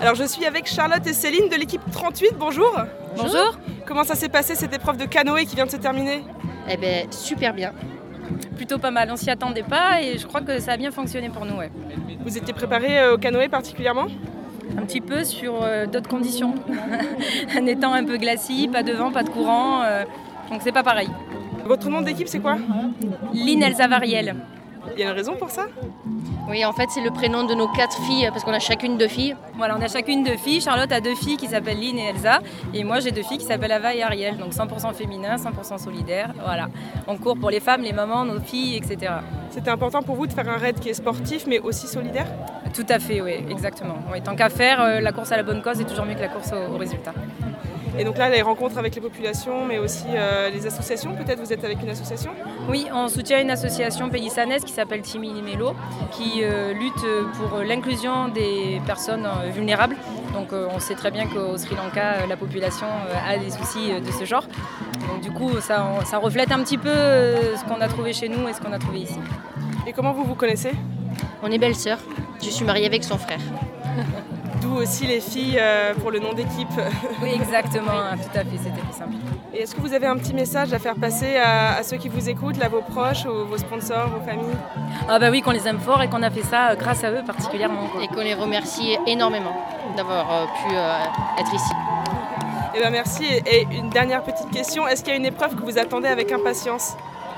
Alors je suis avec Charlotte et Céline de l'équipe 38, bonjour. Bonjour. Comment ça s'est passé cette épreuve de canoë qui vient de se terminer ? Eh bien, super bien. Plutôt pas mal, on s'y attendait pas et je crois que ça a bien fonctionné pour nous. Ouais. Vous étiez préparé au canoë particulièrement ? Un petit peu sur d'autres conditions. Un étang un peu glacis, pas de vent, pas de courant, donc c'est pas pareil. Votre nom d'équipe c'est quoi ? Lynn Elsa Variel. Il y a une raison pour ça ? Oui, en fait, c'est le prénom de nos 4 filles, parce qu'on a chacune 2 filles. Voilà, on a chacune 2 filles. Charlotte a 2 filles qui s'appellent Lynn et Elsa. Et moi, j'ai 2 filles qui s'appellent Ava et Ariel. Donc 100% féminin, 100% solidaire. Voilà. On court pour les femmes, les mamans, nos filles, etc. C'était important pour vous de faire un raid qui est sportif, mais aussi solidaire ? Tout à fait, oui, exactement. Oui, tant qu'à faire, la course à la bonne cause est toujours mieux que la course au résultat. Et donc là, les rencontres avec les populations, mais aussi les associations, peut-être vous êtes avec une association ? Oui, on soutient une association paysanaise qui s'appelle Timi Limelo, qui lutte pour l'inclusion des personnes vulnérables. Donc on sait très bien qu'au Sri Lanka, la population a des soucis de ce genre. Donc du coup, ça reflète un petit peu ce qu'on a trouvé chez nous et ce qu'on a trouvé ici. Et comment vous vous connaissez ? On est belles-sœurs. Je suis mariée avec son frère. D'où aussi les filles pour le nom d'équipe. Oui, exactement, tout à fait, c'était plus simple. Et est-ce que vous avez un petit message à faire passer à ceux qui vous écoutent, là, vos proches, vos sponsors, vos familles ? Ah bah oui, qu'on les aime fort et qu'on a fait ça grâce à eux particulièrement. Et qu'on les remercie énormément d'avoir pu être ici. Eh ben merci. Et une dernière petite question, est-ce qu'il y a une épreuve que vous attendez avec impatience ?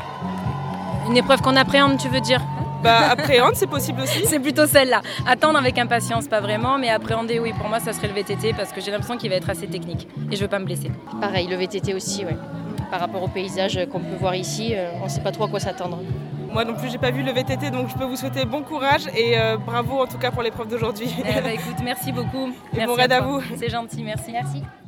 Une épreuve qu'on appréhende, tu veux dire ? Appréhende, c'est possible aussi. C'est plutôt celle-là. Attendre avec impatience, pas vraiment, mais appréhender, oui, pour moi, ça serait le VTT parce que j'ai l'impression qu'il va être assez technique et je veux pas me blesser. Pareil, le VTT aussi, ouais. Par rapport au paysage qu'on peut voir ici, on ne sait pas trop à quoi s'attendre. Moi non plus, j'ai pas vu le VTT, donc je peux vous souhaiter bon courage et bravo en tout cas pour l'épreuve d'aujourd'hui. Écoute, merci beaucoup. Et merci bon raid à vous. C'est gentil, merci. Merci.